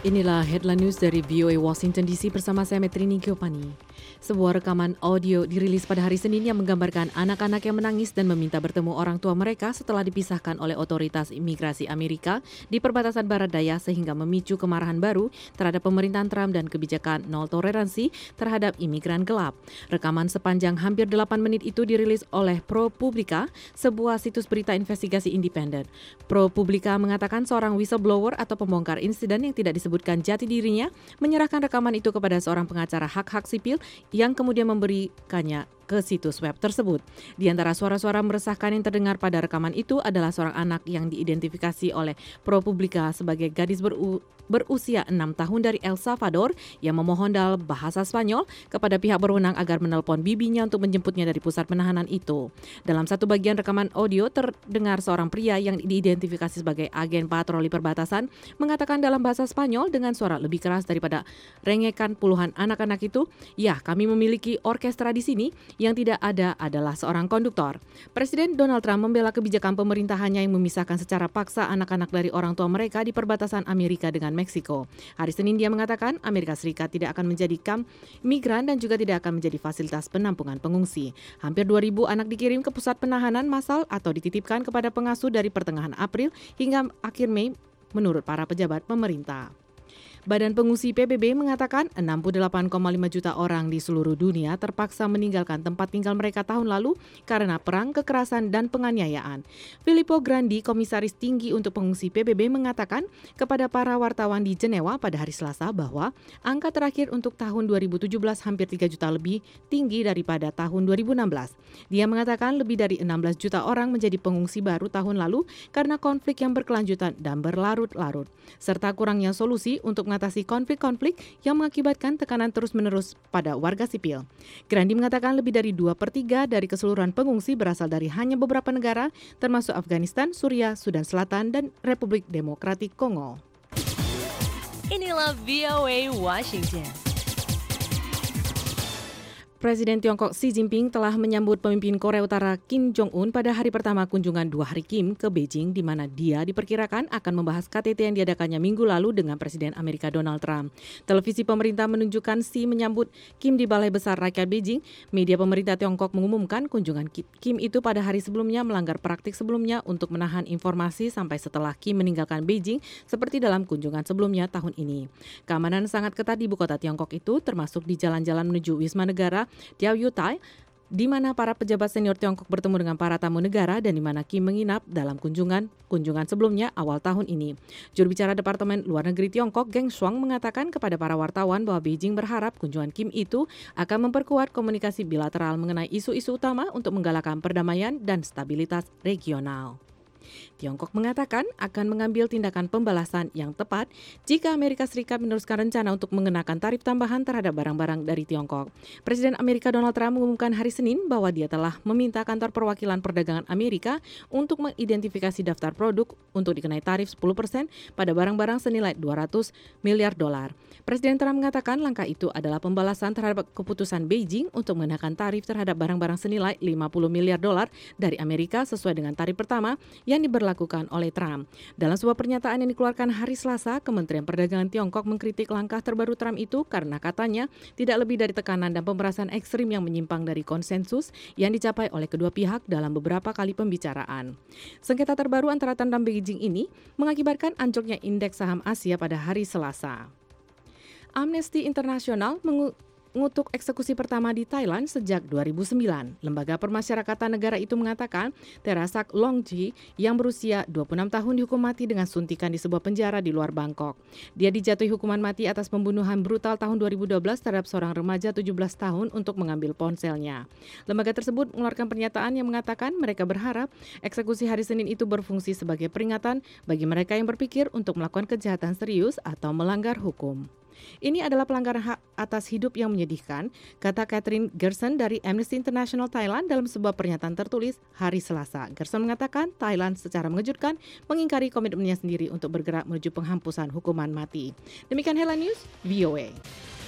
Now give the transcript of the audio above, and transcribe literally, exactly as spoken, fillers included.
Inilah headline news dari V O A Washington D C bersama saya Metrini Giopani. Sebuah rekaman audio dirilis pada hari Senin yang menggambarkan anak-anak yang menangis dan meminta bertemu orang tua mereka setelah dipisahkan oleh otoritas imigrasi Amerika di perbatasan barat daya sehingga memicu kemarahan baru terhadap pemerintahan Trump dan kebijakan nol toleransi terhadap imigran gelap. Rekaman sepanjang hampir delapan menit itu dirilis oleh ProPublica, sebuah situs berita investigasi independen. ProPublica mengatakan seorang whistleblower atau pembongkar insiden yang tidak disebutkan jati dirinya menyerahkan rekaman itu kepada seorang pengacara hak-hak sipil yang kemudian memberikannya ke situs web tersebut. Di antara suara-suara meresahkan yang terdengar pada rekaman itu adalah seorang anak yang diidentifikasi oleh ProPublica sebagai gadis beru- berusia enam tahun dari El Salvador yang memohon dalam bahasa Spanyol kepada pihak berwenang agar menelpon bibinya untuk menjemputnya dari pusat penahanan itu. Dalam satu bagian rekaman audio terdengar seorang pria yang diidentifikasi sebagai agen patroli perbatasan mengatakan dalam bahasa Spanyol dengan suara lebih keras daripada rengekan puluhan anak-anak itu, "Ya, kami memiliki orkestra di sini. Yang tidak ada adalah seorang konduktor." Presiden Donald Trump membela kebijakan pemerintahannya yang memisahkan secara paksa anak-anak dari orang tua mereka di perbatasan Amerika dengan Meksiko. Hari Senin dia mengatakan Amerika Serikat tidak akan menjadi kamp migran dan juga tidak akan menjadi fasilitas penampungan pengungsi. Hampir dua ribu anak dikirim ke pusat penahanan massal atau dititipkan kepada pengasuh dari pertengahan April hingga akhir Mei menurut para pejabat pemerintah. Badan Pengungsi P B B mengatakan enam puluh delapan koma lima juta orang di seluruh dunia terpaksa meninggalkan tempat tinggal mereka tahun lalu karena perang, kekerasan, dan penganiayaan. Filippo Grandi, Komisaris Tinggi untuk Pengungsi P B B, mengatakan kepada para wartawan di Jenewa pada hari Selasa bahwa angka terakhir untuk tahun dua ribu tujuh belas hampir tiga juta lebih tinggi daripada tahun dua ribu enam belas. Dia mengatakan lebih dari enam belas juta orang menjadi pengungsi baru tahun lalu karena konflik yang berkelanjutan dan berlarut-larut, serta kurangnya solusi untuk mengatasi konflik-konflik yang mengakibatkan tekanan terus-menerus pada warga sipil. Grandi mengatakan lebih dari dua per tiga dari keseluruhan pengungsi berasal dari hanya beberapa negara, termasuk Afghanistan, Suriah, Sudan Selatan, dan Republik Demokratik Kongo. Inilah V O A Washington. Presiden Tiongkok Xi Jinping telah menyambut pemimpin Korea Utara Kim Jong-un pada hari pertama kunjungan dua hari Kim ke Beijing, di mana dia diperkirakan akan membahas K T T yang diadakannya minggu lalu dengan Presiden Amerika Donald Trump. Televisi pemerintah menunjukkan Xi menyambut Kim di Balai Besar Rakyat Beijing. Media pemerintah Tiongkok mengumumkan kunjungan Kim itu pada hari sebelumnya melanggar praktik sebelumnya untuk menahan informasi sampai setelah Kim meninggalkan Beijing, seperti dalam kunjungan sebelumnya tahun ini. Keamanan sangat ketat di ibu kota Tiongkok itu, termasuk di jalan-jalan menuju Wisma Negara Diaoyutai, di mana para pejabat senior Tiongkok bertemu dengan para tamu negara dan di mana Kim menginap dalam kunjungan kunjungan sebelumnya awal tahun ini. Juru bicara Departemen Luar Negeri Tiongkok, Geng Shuang, mengatakan kepada para wartawan bahwa Beijing berharap kunjungan Kim itu akan memperkuat komunikasi bilateral mengenai isu-isu utama untuk menggalakkan perdamaian dan stabilitas regional. Tiongkok mengatakan akan mengambil tindakan pembalasan yang tepat jika Amerika Serikat meneruskan rencana untuk mengenakan tarif tambahan terhadap barang-barang dari Tiongkok. Presiden Amerika Donald Trump mengumumkan hari Senin bahwa dia telah meminta kantor perwakilan perdagangan Amerika untuk mengidentifikasi daftar produk untuk dikenai tarif sepuluh persen pada barang-barang senilai dua ratus miliar dolar. Presiden Trump mengatakan langkah itu adalah pembalasan terhadap keputusan Beijing untuk mengenakan tarif terhadap barang-barang senilai lima puluh miliar dolar dari Amerika sesuai dengan tarif pertama yang diberlakukan oleh Trump. Dalam sebuah pernyataan yang dikeluarkan hari Selasa, Kementerian Perdagangan Tiongkok mengkritik langkah terbaru Trump itu karena katanya tidak lebih dari tekanan dan pemerasan ekstrim yang menyimpang dari konsensus yang dicapai oleh kedua pihak dalam beberapa kali pembicaraan. Sengketa terbaru antara Trump dan Beijing ini mengakibatkan anjloknya indeks saham Asia pada hari Selasa. Amnesty International mengu- mengutuk eksekusi pertama di Thailand sejak dua ribu sembilan. Lembaga Permasyarakatan negara itu mengatakan Terasak Longji yang berusia dua puluh enam tahun dihukum mati dengan suntikan di sebuah penjara di luar Bangkok. Dia dijatuhi hukuman mati atas pembunuhan brutal tahun dua ribu dua belas terhadap seorang remaja tujuh belas tahun untuk mengambil ponselnya. Lembaga tersebut mengeluarkan pernyataan yang mengatakan mereka berharap eksekusi hari Senin itu berfungsi sebagai peringatan bagi mereka yang berpikir untuk melakukan kejahatan serius atau melanggar hukum. Ini adalah pelanggaran hak atas hidup yang menyedihkan, kata Catherine Gerson dari Amnesty International Thailand dalam sebuah pernyataan tertulis hari Selasa. Gerson mengatakan Thailand secara mengejutkan mengingkari komitmennya sendiri untuk bergerak menuju penghapusan hukuman mati. Demikian Headline News, V O A.